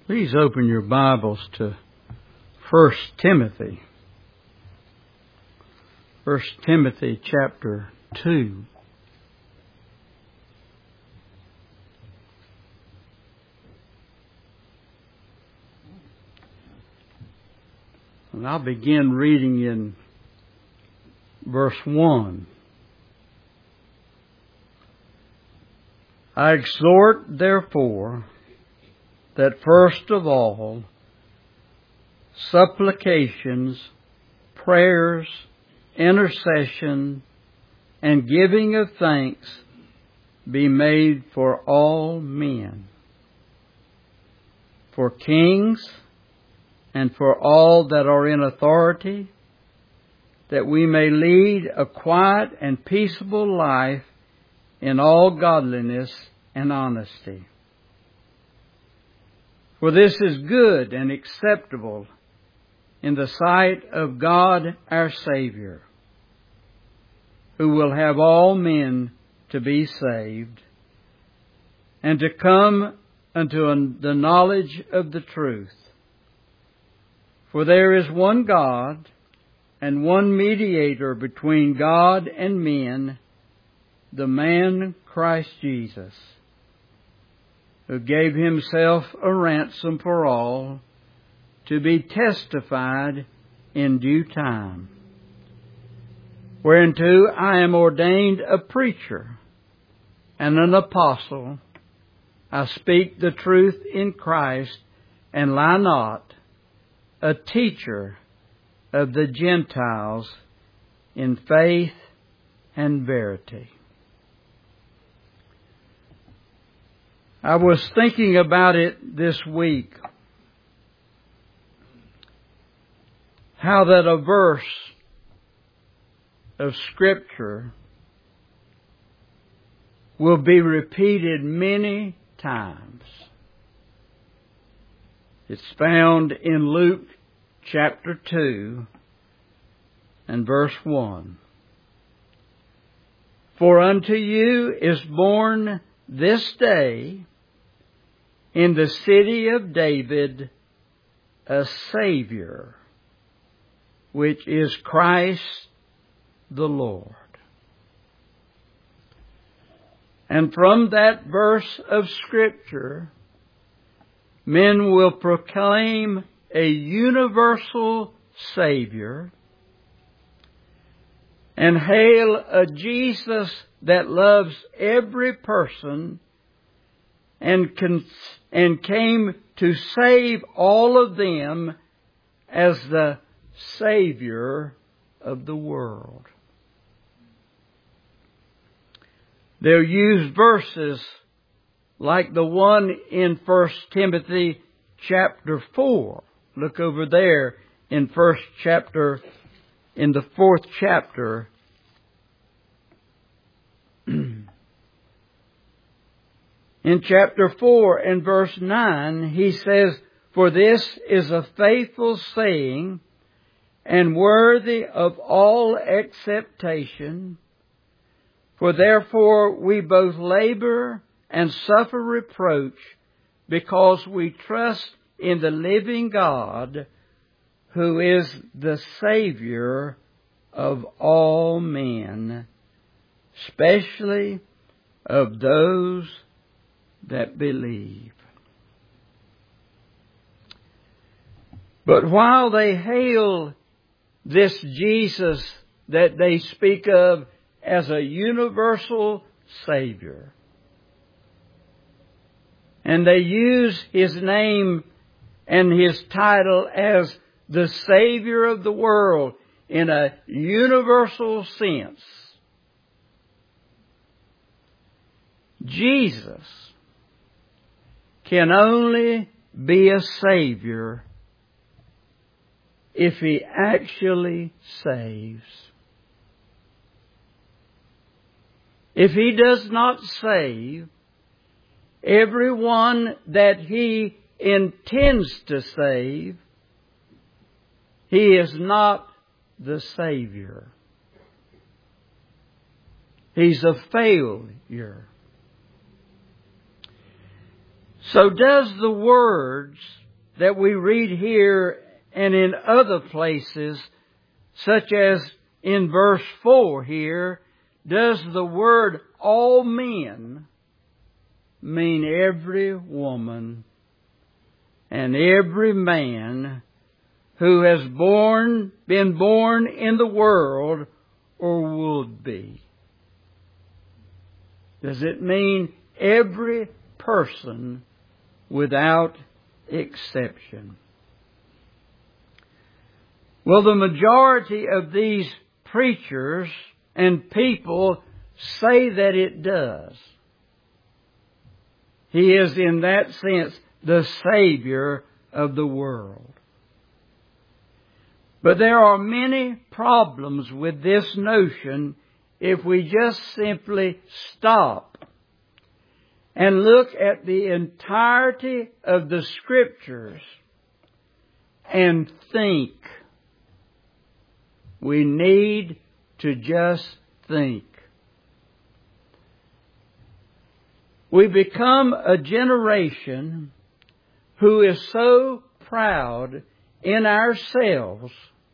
Please open your Bibles to 1 Timothy. 1 Timothy chapter 2. And I'll begin reading in verse 1. I exhort, therefore, that first of all, supplications, prayers, intercession, and giving of thanks be made for all men, for kings, and for all that are in authority, that we may lead a quiet and peaceable life in all godliness and honesty. For this is good and acceptable in the sight of God our Savior, who will have all men to be saved and to come unto the knowledge of the truth. For there is one God and one mediator between God and men, the man Christ Jesus, who gave himself a ransom for all, to be testified in due time. Whereunto I am ordained a preacher and an apostle. I speak the truth in Christ, and lie not, a teacher of the Gentiles in faith and verity. I was thinking about it this week, how that a verse of Scripture will be repeated many times. It's found in Luke chapter 2 and verse 1. For unto you is born this day in the city of David a Savior, which is Christ the Lord. And from that verse of Scripture, men will proclaim a universal Savior and hail a Jesus that loves every person and came to save all of them as the Savior of the world. They'll use verses like the one in 1 Timothy chapter 4. Look over there in the 4th chapter. In chapter 4 and verse 9, he says, For this is a faithful saying, and worthy of all acceptation. For therefore we both labor and suffer reproach, because we trust in the living God, who is the Savior of all men, especially of those that believe. But while they hail this Jesus that they speak of as a universal Savior, and they use His name and His title as the Savior of the world in a universal sense, Jesus can only be a Savior if He actually saves. If He does not save everyone that He intends to save, He is not the Savior. He's a failure. So does the words that we read here and in other places, such as in verse 4 here, does the word all men mean every woman and every man who has been born in the world or would be? Does it mean every person without exception? Well, the majority of these preachers and people say that it does. He is, in that sense, the Savior of the world. But there are many problems with this notion if we just simply stop and look at the entirety of the Scriptures and think. We need to just think. We become a generation who is so proud in ourselves,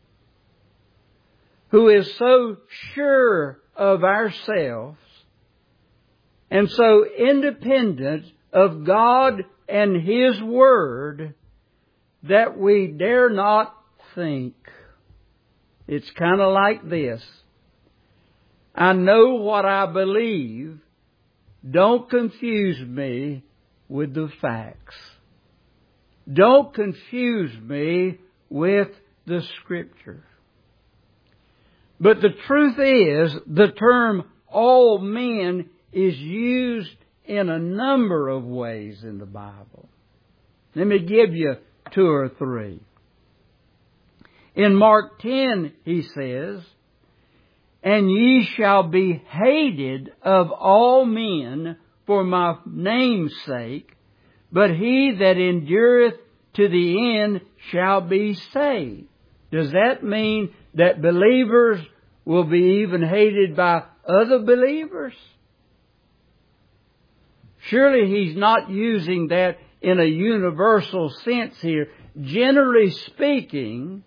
who is so sure of ourselves, and so independent of God and His Word that we dare not think. It's kind of like this. I know what I believe. Don't confuse me with the facts. Don't confuse me with the Scripture. But the truth is, the term all men is used in a number of ways in the Bible. Let me give you 2 or 3. In Mark 10, he says, "And ye shall be hated of all men for my name's sake, but he that endureth to the end shall be saved." Does that mean that believers will be even hated by other believers? Surely he's not using that in a universal sense here. Generally speaking,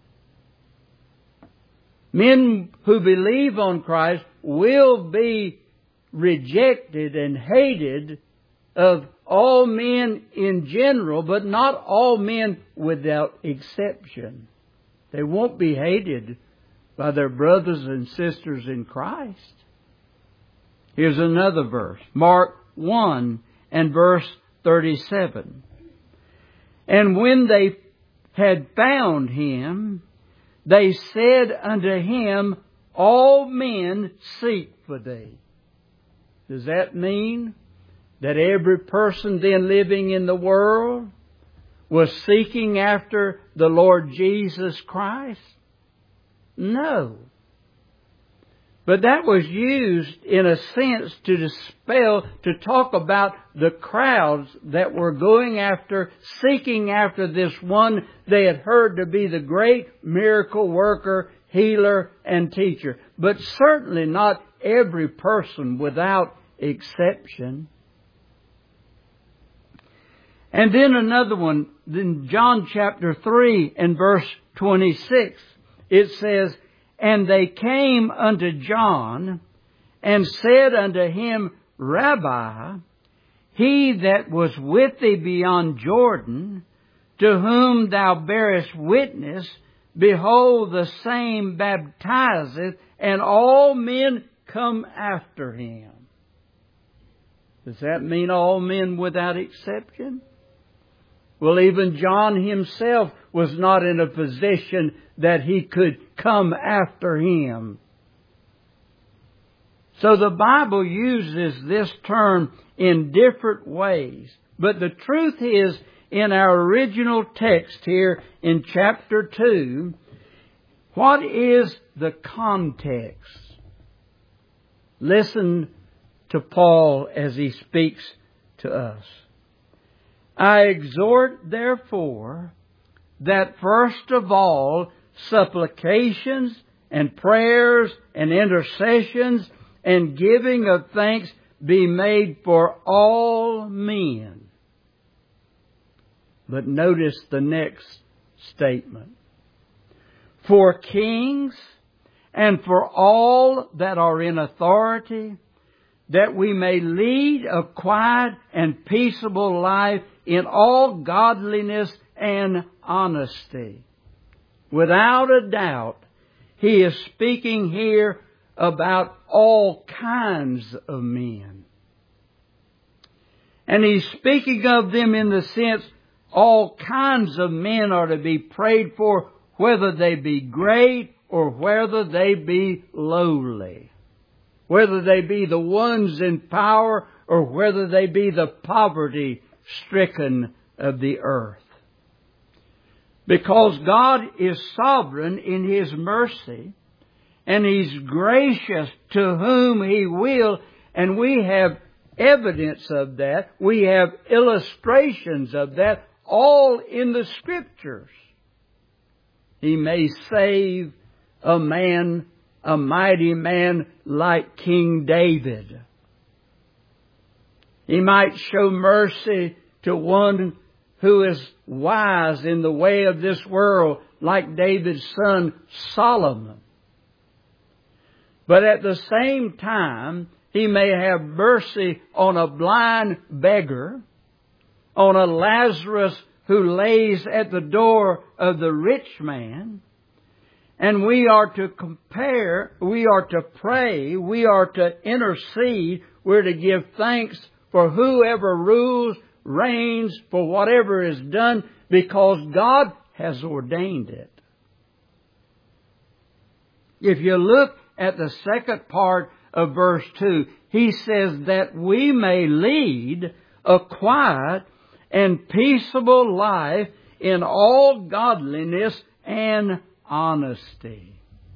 men who believe on Christ will be rejected and hated of all men in general, but not all men without exception. They won't be hated by their brothers and sisters in Christ. Here's another verse. Mark 1 and verse 37. "And when they had found him, they said unto him, All men seek for thee." Does that mean that every person then living in the world was seeking after the Lord Jesus Christ? No. But that was used in a sense to dispel, to talk about the crowds that were going after, seeking after this one they had heard to be the great miracle worker, healer, and teacher. But certainly not every person without exception. And then another one, in John chapter 3 and verse 26, it says, "And they came unto John, and said unto him, Rabbi, he that was with thee beyond Jordan, to whom thou bearest witness, behold, the same baptizeth, and all men come after him." Does that mean all men without exception? Well, even John himself was not in a position that he could come after him. So the Bible uses this term in different ways. But the truth is, in our original text here in chapter 2, what is the context? Listen to Paul as he speaks to us. "I exhort, therefore, that first of all supplications and prayers and intercessions and giving of thanks be made for all men." But notice the next statement. For kings and for all that are in authority, that we may lead a quiet and peaceable life in all godliness and honesty. Without a doubt, he is speaking here about all kinds of men. And he's speaking of them in the sense all kinds of men are to be prayed for, whether they be great or whether they be lowly. Whether they be the ones in power or whether they be the poverty-stricken of the earth. Because God is sovereign in His mercy, and He's gracious to whom He will, and we have evidence of that. We have illustrations of that all in the Scriptures. He may save a man, a mighty man like King David. He might show mercy to one who is wise in the way of this world, like David's son Solomon. But at the same time, He may have mercy on a blind beggar, on a Lazarus who lays at the door of the rich man. And we are to compare, we are to pray, we are to intercede, we're to give thanks for whoever rules, reigns, for whatever is done, because God has ordained it. If you look at the second part of verse 2, he says that we may lead a quiet and peaceable life in all godliness and honesty.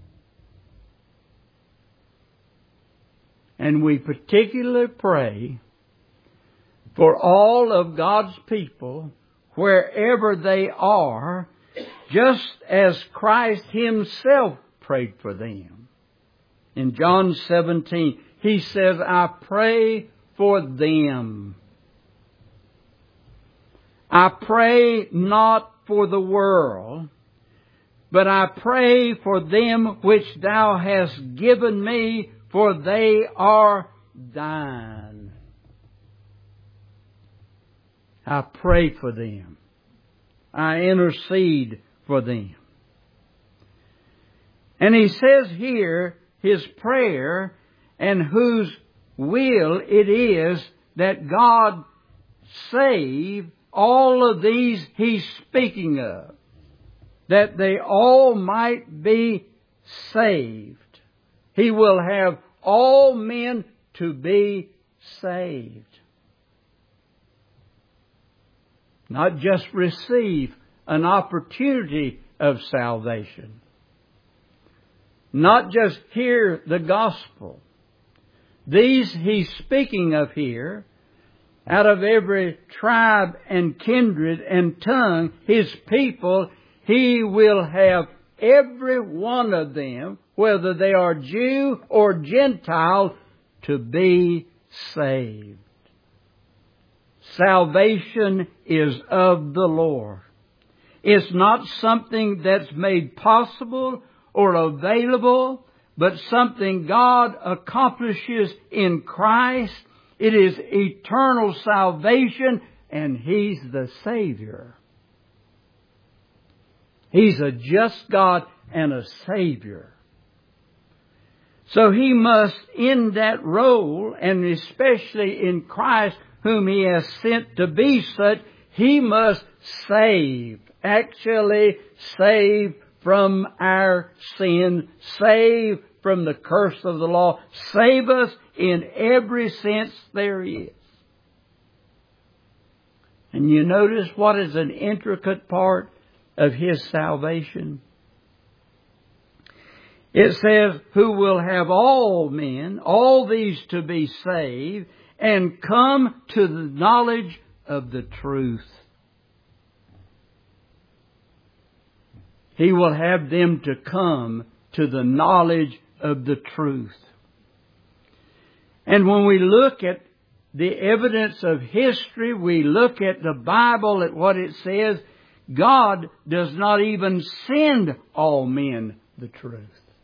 And we particularly pray for all of God's people, wherever they are, just as Christ Himself prayed for them. In John 17, He says, I pray for them. I pray not for the world, but I pray for them which Thou hast given me, for they are Thine. I pray for them. I intercede for them. And he says here his prayer and whose will it is that God save all of these he's speaking of, that they all might be saved. He will have all men to be saved. Not just receive an opportunity of salvation. Not just hear the gospel. These he's speaking of here, out of every tribe and kindred and tongue, His people, He will have every one of them, whether they are Jew or Gentile, to be saved. Salvation is of the Lord. It's not something that's made possible or available, but something God accomplishes in Christ. It is eternal salvation, and He's the Savior. He's a just God and a Savior. So He must, in that role, and especially in Christ, whom He has sent to be such, He must save. Actually save from our sin. Save from the curse of the law. Save us in every sense there is. And you notice what is an intricate part of His salvation? It says, who will have all men, all these to be saved, and come to the knowledge of the truth. He will have them to come to the knowledge of the truth. And when we look at the evidence of history, we look at the Bible, at what it says, God does not even send all men the truth.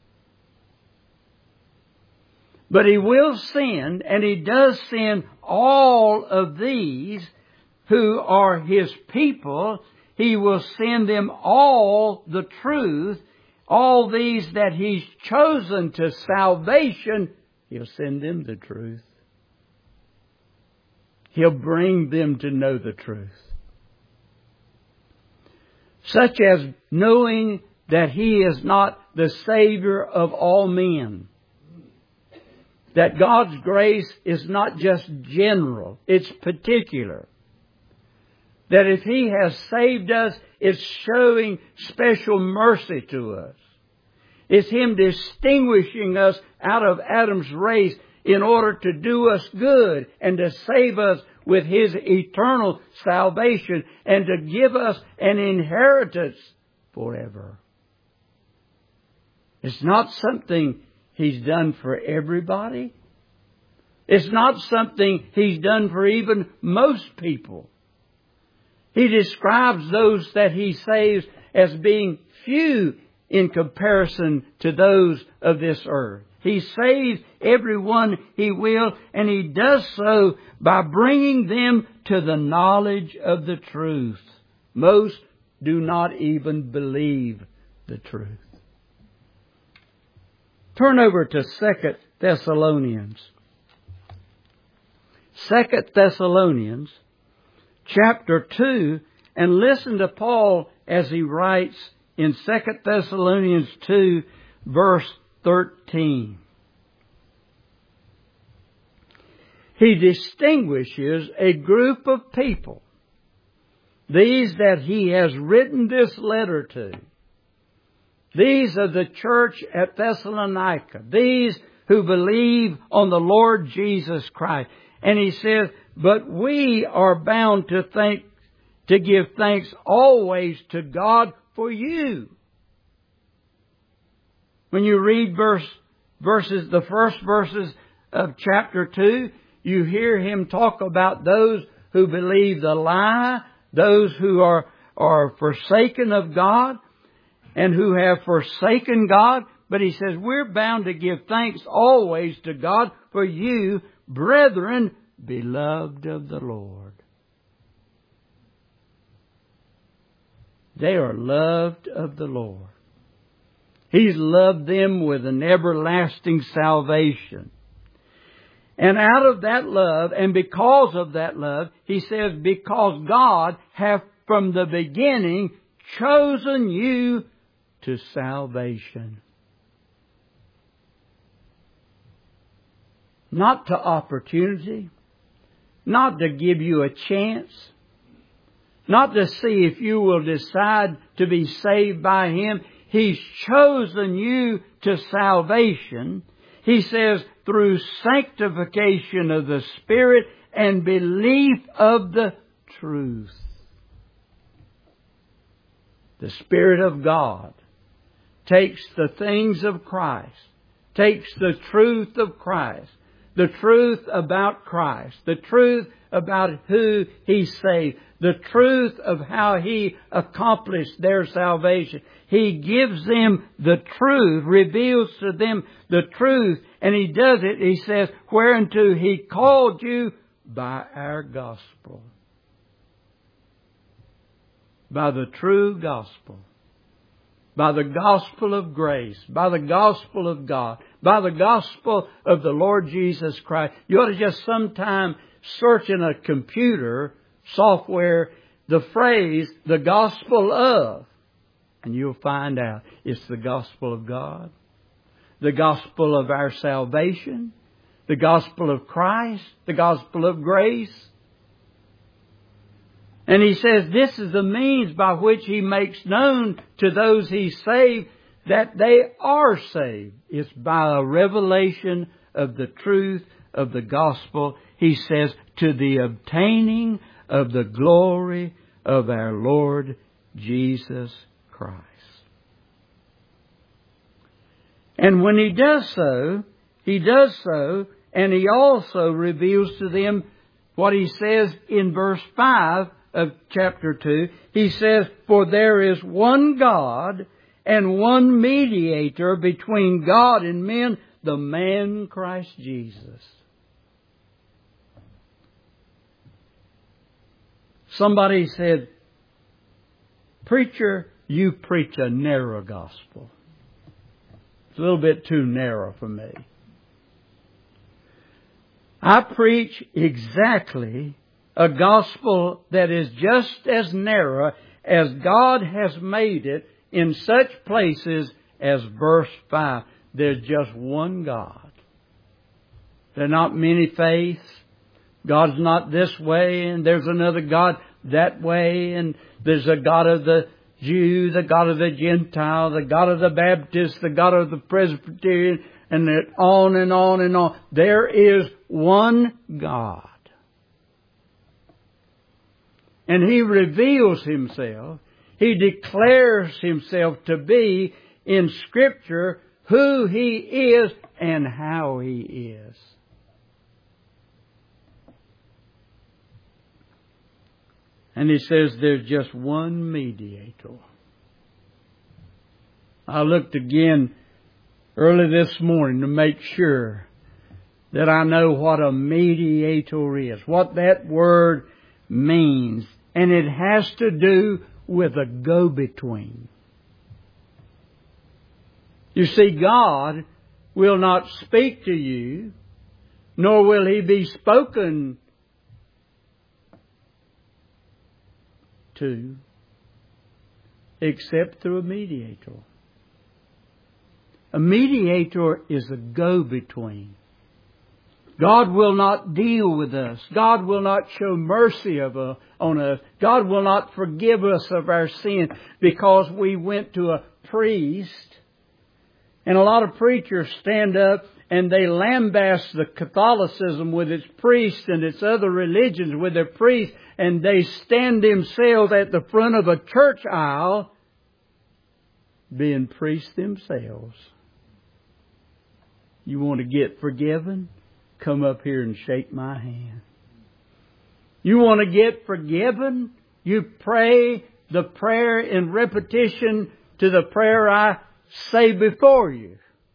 But He will send, and He does send all of these who are His people. He will send them all the truth. All these that He's chosen to salvation, He'll send them the truth. He'll bring them to know the truth. Such as knowing that He is not the Savior of all men. That God's grace is not just general, it's particular. That if He has saved us, it's showing special mercy to us. It's Him distinguishing us out of Adam's race in order to do us good and to save us with His eternal salvation and to give us an inheritance forever. It's not something He's done for everybody. It's not something He's done for even most people. He describes those that He saves as being few in comparison to those of this earth. He saves everyone He will, and He does so by bringing them to the knowledge of the truth. Most do not even believe the truth. Turn over to 2 Thessalonians. 2 Thessalonians chapter 2, and listen to Paul as he writes in 2 Thessalonians 2, verse 13. He distinguishes a group of people, these that he has written this letter to. These are the church at Thessalonica, these who believe on the Lord Jesus Christ. And he says, but we are bound to give thanks always to God for you. When you read the first verses of chapter 2, you hear him talk about those who believe the lie, those who are forsaken of God, and who have forsaken God. But he says, we're bound to give thanks always to God for you, brethren, beloved of the Lord. They are loved of the Lord. He's loved them with an everlasting salvation. And out of that love, and because of that love, he says, because God hath from the beginning chosen you to salvation. Not to opportunity, not to give you a chance, not to see if you will decide to be saved by Him. He's chosen you to salvation. He says, through sanctification of the Spirit and belief of the truth. The Spirit of God takes the things of Christ, takes the truth of Christ, the truth about Christ, the truth about who He saved, the truth of how He accomplished their salvation. He gives them the truth, reveals to them the truth, and He does it, He says, whereunto He called you by our gospel. By the true gospel. By the gospel of grace. By the gospel of God. By the gospel of the Lord Jesus Christ. You ought to just sometime search in a computer software the phrase, the gospel of. And you'll find out it's the gospel of God. The gospel of our salvation. The gospel of Christ. The gospel of grace. And he says this is the means by which He makes known to those He saved that they are saved. It's by a revelation of the truth of the gospel. He says, to the obtaining of the glory of our Lord Jesus Christ. And when He does so, and He also reveals to them what he says in verse 5 of chapter 2. He says, "For there is one God and one mediator between God and men, the man Christ Jesus." Somebody said, "Preacher, you preach a narrow gospel. It's a little bit too narrow for me." I preach exactly a gospel that is just as narrow as God has made it in such places as verse 5. There's just one God. There are not many faiths. God's not this way, and there's another God that way, and there's a God of the Jew, the God of the Gentile, the God of the Baptist, the God of the Presbyterian, and on and on and on. There is one God. And He reveals Himself. He declares Himself to be in Scripture who He is and how He is. And He says there's just one mediator. I looked again early this morning to make sure that I know what a mediator is, what that word means. And it has to do with a go-between. You see, God will not speak to you, nor will He be spoken to, except through a mediator. A mediator is a go-between. God will not deal with us. God will not show mercy on us. God will not forgive us of our sin because we went to a priest. And a lot of preachers stand up and they lambast the Catholicism with its priests and its other religions with their priests, and they stand themselves at the front of a church aisle being priests themselves. You want to get forgiven? Come up here and shake my hand. You want to get forgiven? You pray the prayer in repetition to the prayer I say before you.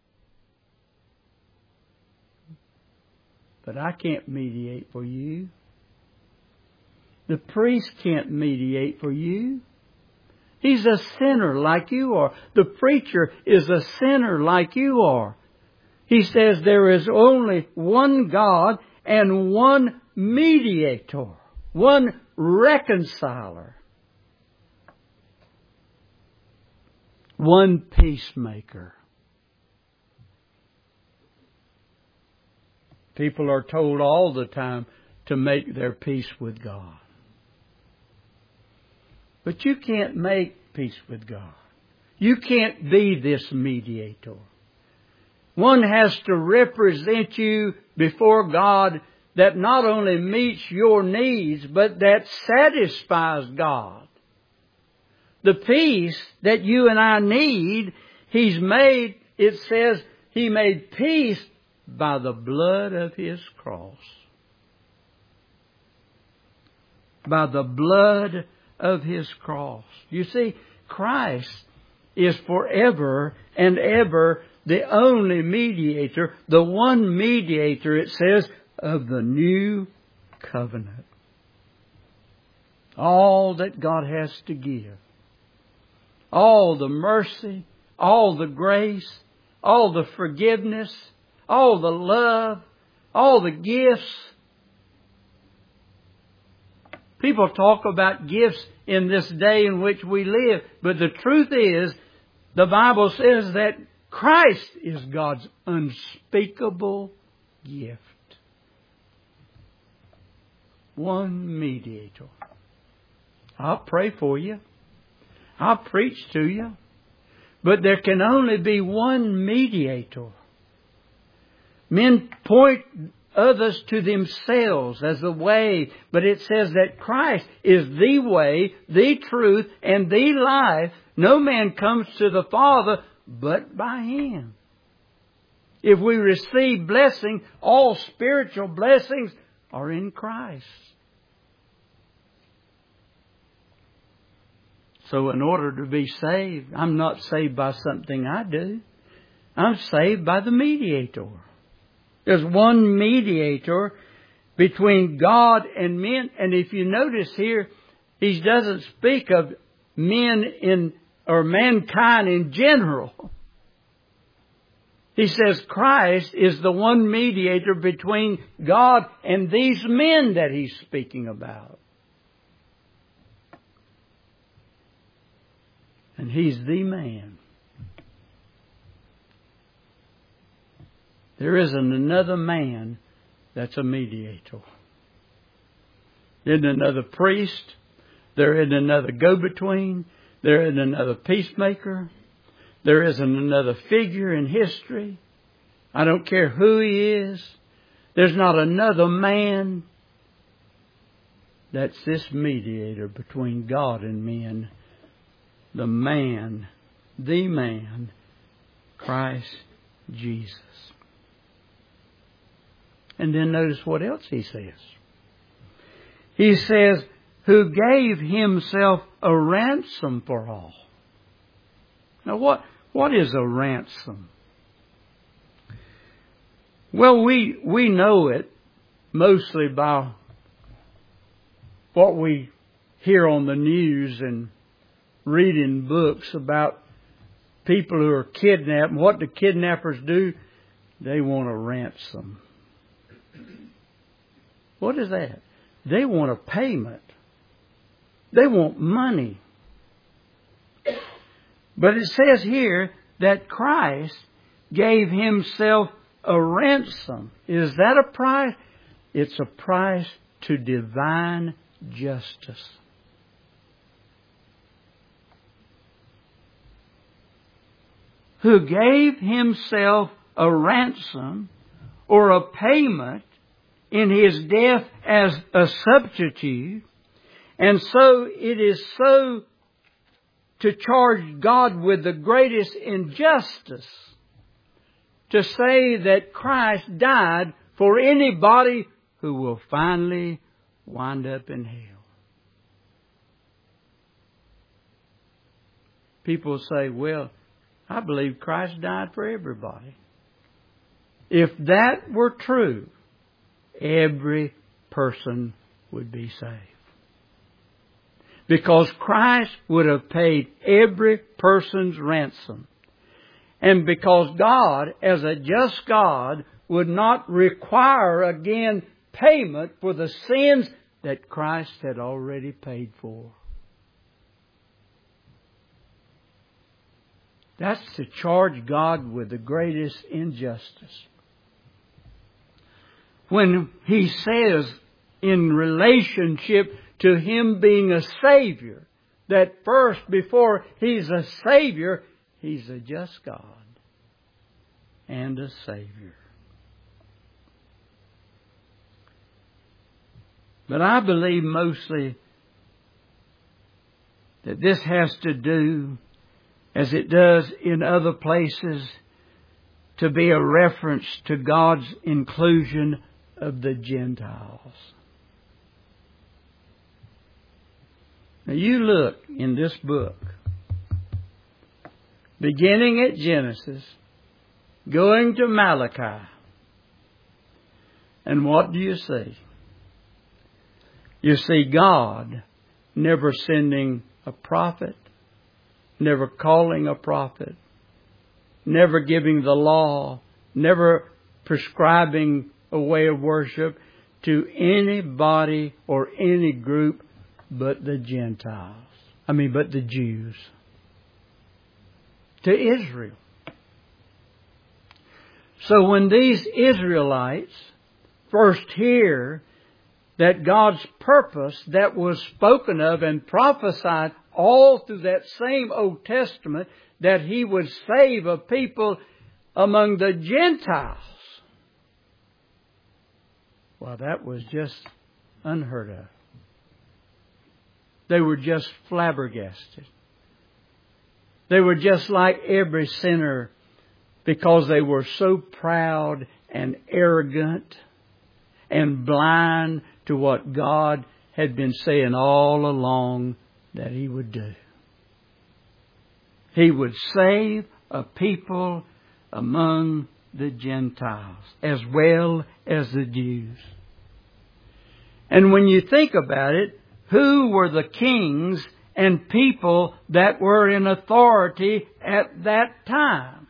But I can't mediate for you. The priest can't mediate for you. He's a sinner like you are. The preacher is a sinner like you are. He says there is only one God and one mediator, one reconciler, one peacemaker. People are told all the time to make their peace with God. But you can't make peace with God. You can't be this mediator. One has to represent you before God that not only meets your needs, but that satisfies God. The peace that you and I need, He's made, it says, He made peace by the blood of His cross. By the blood of His cross. You see, Christ is forever and ever the only mediator, the one mediator, it says, of the new covenant. All that God has to give. All the mercy, all the grace, all the forgiveness, all the love, all the gifts. People talk about gifts in this day in which we live, but the truth is, the Bible says that Christ is God's unspeakable gift. One mediator. I'll pray for you. I'll preach to you. But there can only be one mediator. Men point others to themselves as the way, but it says that Christ is the way, the truth, and the life. No man comes to the Father but by Him. If we receive blessing, all spiritual blessings are in Christ. So in order to be saved, I'm not saved by something I do. I'm saved by the mediator. There's one mediator between God and men. And if you notice here, he doesn't speak of men or mankind in general. He says Christ is the one mediator between God and these men that he's speaking about. And he's the man. There isn't another man that's a mediator. There isn't another priest. There isn't another go-between. There isn't another peacemaker. There isn't another figure in history. I don't care who he is. There's not another man that's this mediator between God and men. The man, Christ Jesus. And then notice what else he says. He says, who gave himself a ransom for all. Now what is a ransom? Well, we know it mostly by what we hear on the news and read in books about people who are kidnapped. And what do kidnappers do? They want a ransom. What is that? They want a payment. They want money. But it says here that Christ gave himself a ransom. Is that a price? It's a price to divine justice. Who gave himself a ransom or a payment in his death as a substitute. And so it is so to charge God with the greatest injustice to say that Christ died for anybody who will finally wind up in hell. People say, well, I believe Christ died for everybody. If that were true, every person would be saved. Because Christ would have paid every person's ransom. And because God, as a just God, would not require again payment for the sins that Christ had already paid for. That's to charge God with the greatest injustice. When He says in relationship to Him being a Savior, that first, before He's a Savior, He's a just God and a Savior. But I believe mostly that this has to do, as it does in other places, to be a reference to God's inclusion of the Gentiles. Now you look in this book, beginning at Genesis, going to Malachi, and what do you see? You see God never sending a prophet, never calling a prophet, never giving the law, never prescribing a way of worship to anybody or any group but the Gentiles. But the Jews. To Israel. So when these Israelites first hear that God's purpose that was spoken of and prophesied all through that same Old Testament, that He would save a people among the Gentiles. Well, that was just unheard of. They were just flabbergasted. They were just like every sinner because they were so proud and arrogant and blind to what God had been saying all along that He would do. He would save a people among the Gentiles as well as the Jews. And when you think about it, who were the kings and people that were in authority at that time?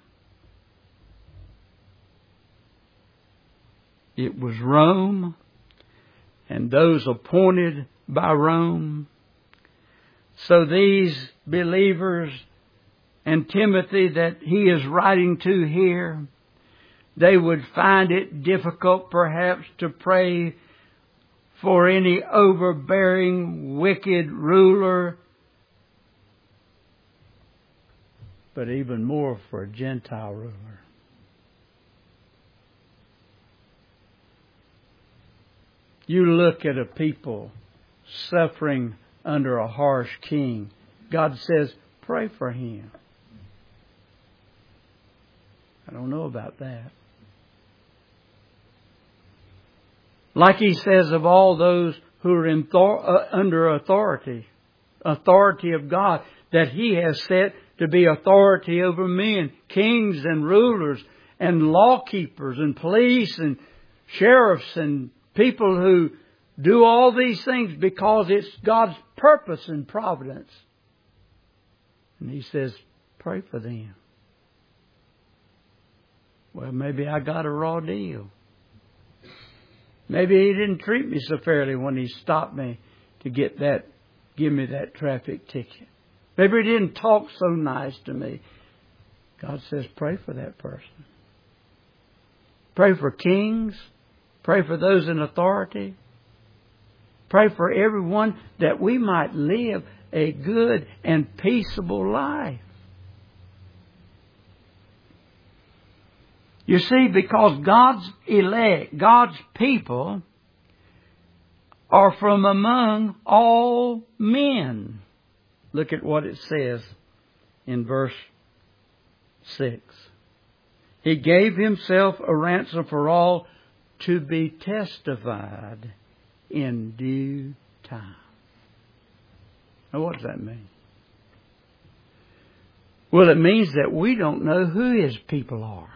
It was Rome and those appointed by Rome. So these believers and Timothy that he is writing to here, they would find it difficult perhaps to pray for any overbearing, wicked ruler, but even more for a Gentile ruler. You look at a people suffering under a harsh king. God says, pray for him. I don't know about that. Like He says of all those who are under authority of God, that He has set to be authority over men, kings and rulers and law keepers and police and sheriffs and people who do all these things because it's God's purpose and providence. And He says, pray for them. Well, maybe I got a raw deal. Maybe He didn't treat me so fairly when He stopped me to give me that traffic ticket. Maybe He didn't talk so nice to me. God says, pray for that person. Pray for kings. Pray for those in authority. Pray for everyone that we might live a good and peaceable life. You see, because God's elect, God's people, are from among all men. Look at what it says in verse 6. He gave Himself a ransom for all to be testified in due time. Now, what does that mean? Well, it means that we don't know who His people are.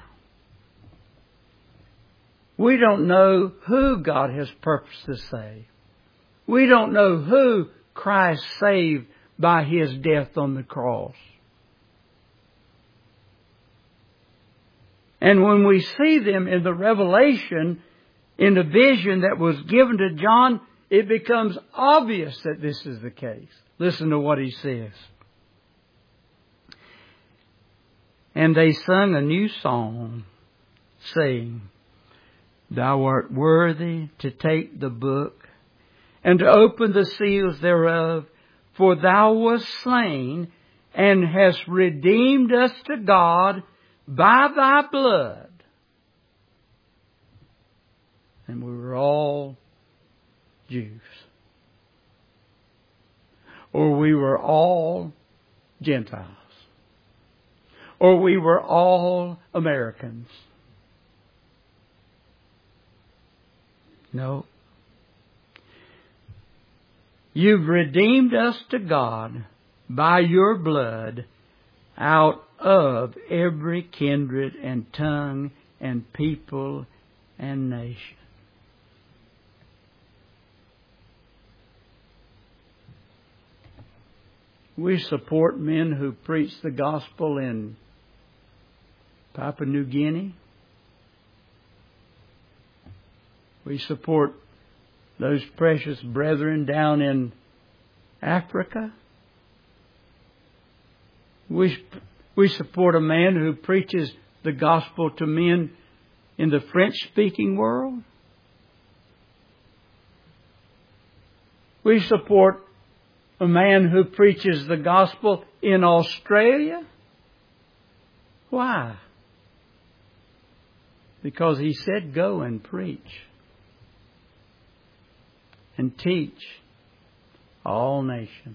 We don't know who God has purposed to save. We don't know who Christ saved by His death on the cross. And when we see them in the revelation, in the vision that was given to John, it becomes obvious that this is the case. Listen to what he says. And they sung a new song, saying, Thou art worthy to take the book and to open the seals thereof, for Thou wast slain and hast redeemed us to God by Thy blood. And we were all Jews. Or we were all Gentiles. Or we were all Americans. No. You've redeemed us to God by Your blood out of every kindred and tongue and people and nation. We support men who preach the gospel in Papua New Guinea. We support those precious brethren down in Africa. We support a man who preaches the gospel to men in the French-speaking world. We support a man who preaches the gospel in Australia. Why? Because He said, go and preach and teach all nations.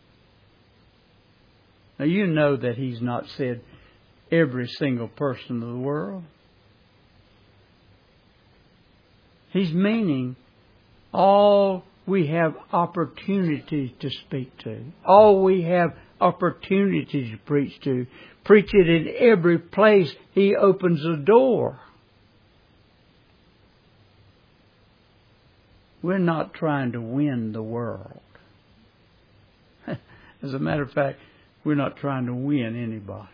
Now you know that He's not said every single person of the world. He's meaning all we have opportunity to speak to. All we have opportunity to preach to. Preach it in every place He opens the door. We're not trying to win the world. As a matter of fact, we're not trying to win anybody.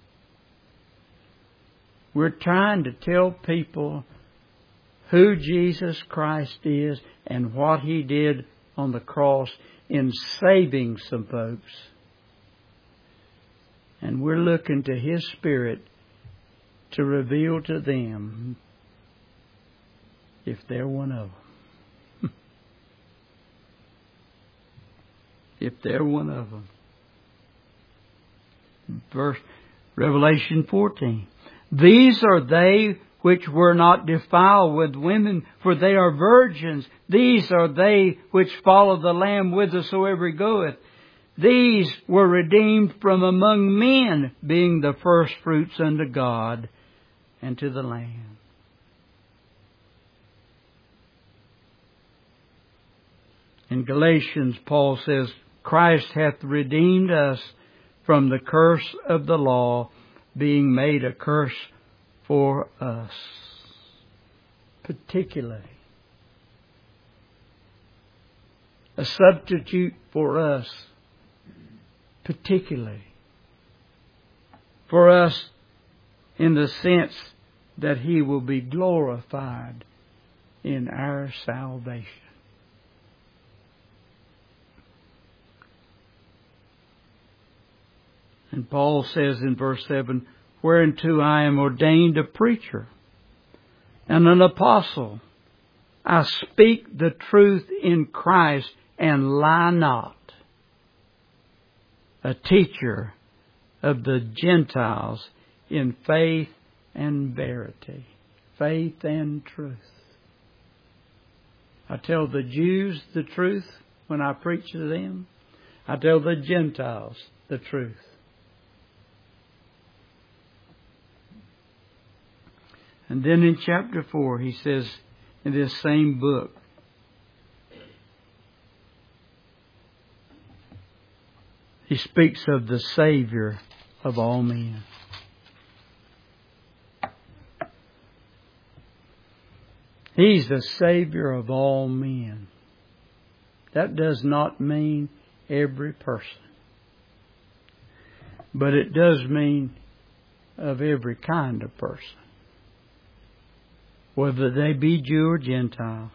We're trying to tell people who Jesus Christ is and what He did on the cross in saving some folks. And we're looking to His Spirit to reveal to them if they're one of them. If they're one of them. Verse Revelation 14. These are they which were not defiled with women, for they are virgins. These are they which follow the Lamb whithersoever He goeth. These were redeemed from among men, being the firstfruits unto God and to the Lamb. In Galatians, Paul says, Christ hath redeemed us from the curse of the law, being made a curse for us. Particularly. A substitute for us. Particularly. For us in the sense that He will be glorified in our salvation. And Paul says in verse 7, whereunto I am ordained a preacher and an apostle. I speak the truth in Christ and lie not. A teacher of the Gentiles in faith and verity. Faith and truth. I tell the Jews the truth when I preach to them. I tell the Gentiles the truth. And then in chapter 4, he says in this same book, he speaks of the Savior of all men. He's the Savior of all men. That does not mean every person. But it does mean of every kind of person. Whether they be Jew or Gentile.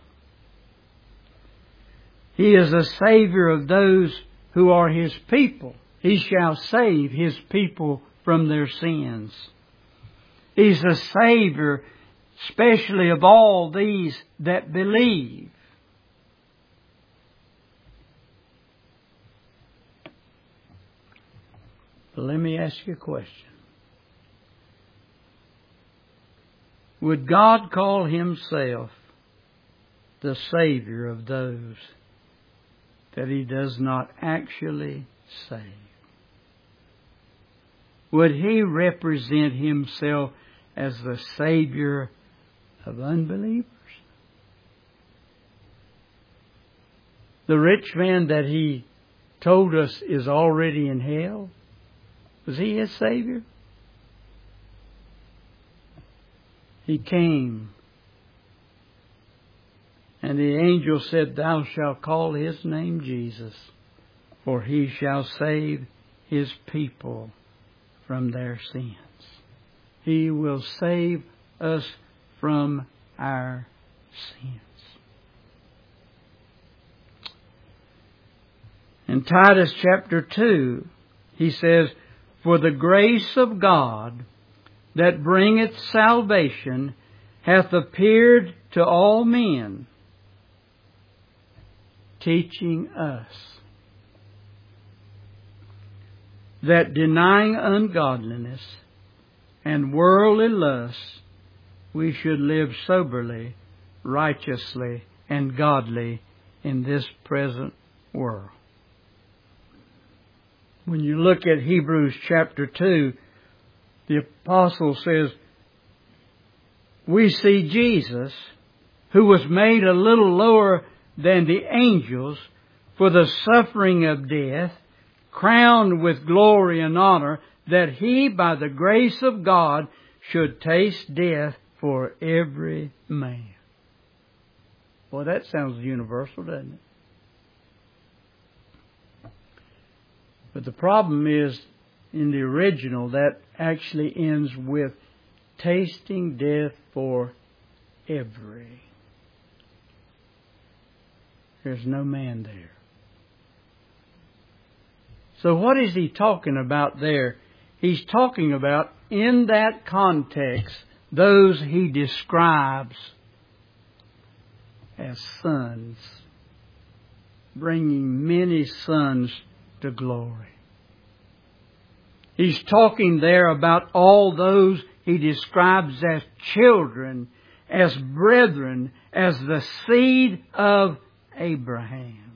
He is the Savior of those who are His people. He shall save His people from their sins. He's the Savior, especially of all these that believe. But let me ask you a question. Would God call Himself the Savior of those that He does not actually save? Would He represent Himself as the Savior of unbelievers? The rich man that He told us is already in hell, was he His Savior? He came, and the angel said, Thou shalt call His name Jesus, for He shall save His people from their sins. He will save us from our sins. In Titus chapter 2, he says, For the grace of God that bringeth salvation hath appeared to all men, teaching us that denying ungodliness and worldly lusts, we should live soberly, righteously, and godly in this present world. When you look at Hebrews chapter 2, the apostle says, we see Jesus, who was made a little lower than the angels for the suffering of death, crowned with glory and honor, that He, by the grace of God, should taste death for every man. Well, that sounds universal, doesn't it? But the problem is, in the original, that actually ends with tasting death for every. There's no man there. So what is he talking about there? He's talking about, in that context, those he describes as sons, bringing many sons to glory. He's talking there about all those he describes as children, as brethren, as the seed of Abraham.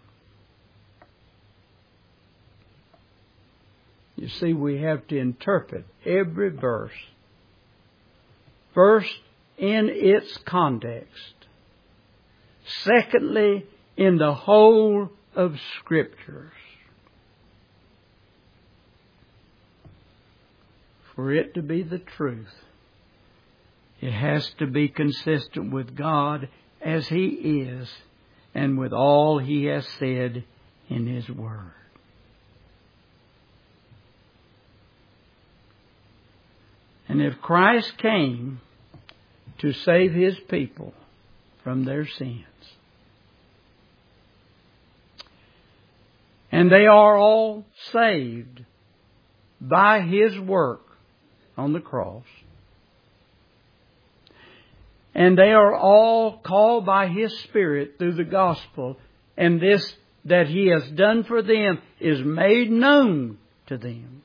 You see, we have to interpret every verse. First, in its context. Secondly, in the whole of Scriptures. For it to be the truth, it has to be consistent with God as He is and with all He has said in His Word. And if Christ came to save His people from their sins, and they are all saved by His work on the cross, and they are all called by His Spirit through the gospel, and this that He has done for them is made known to them.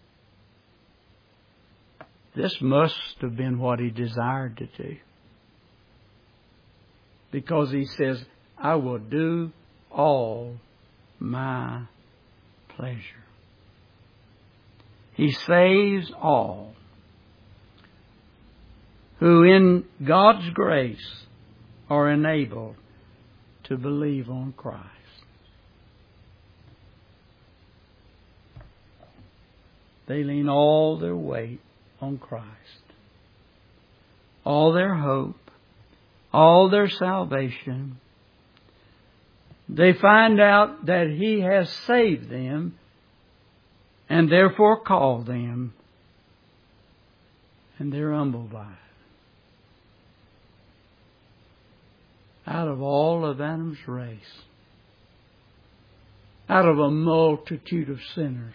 This must have been what He desired to do. Because He says, I will do all my pleasure. He saves all who in God's grace are enabled to believe on Christ. They lean all their weight on Christ. All their hope, all their salvation. They find out that He has saved them and therefore called them, and they're humbled by it. Out of all of Adam's race, out of a multitude of sinners,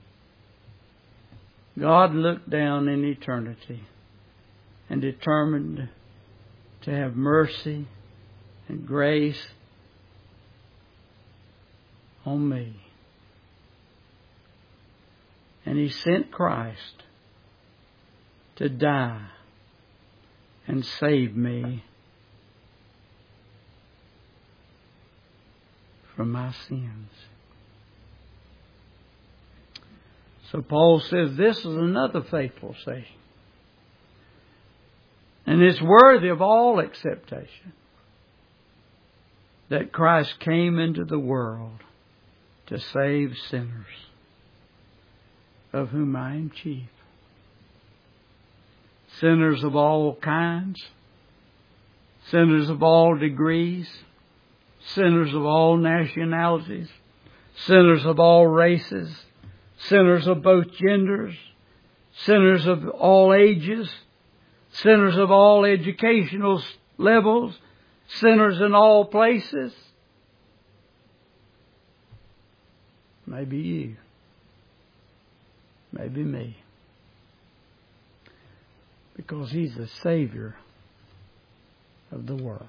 God looked down in eternity and determined to have mercy and grace on me. And He sent Christ to die and save me from my sins. So Paul says this is another faithful saying. And it's worthy of all acceptation that Christ came into the world to save sinners, of whom I am chief. Sinners of all kinds, sinners of all degrees, sinners of all nationalities, sinners of all races, sinners of both genders, sinners of all ages, sinners of all educational levels, sinners in all places. Maybe you. Maybe me. Because He's the Savior of the world.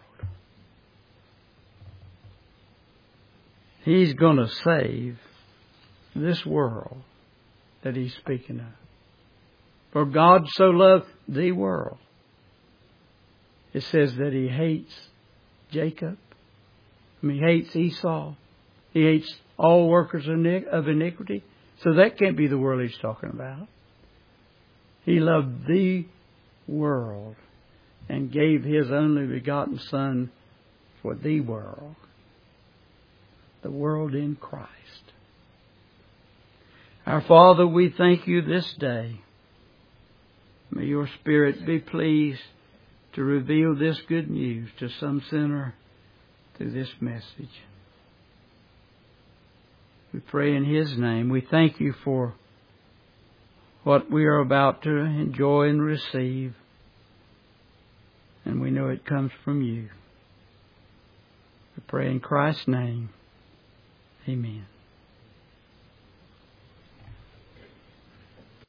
He's going to save this world that He's speaking of. For God so loved the world. It says that He hates Jacob. He hates Esau. He hates all workers of iniquity. So that can't be the world He's talking about. He loved the world and gave His only begotten Son for the world in Christ. Our Father, we thank You this day. May Your Spirit be pleased to reveal this good news to some sinner through this message. We pray in His name. We thank You for what we are about to enjoy and receive. And we know it comes from You. We pray in Christ's name. Amen.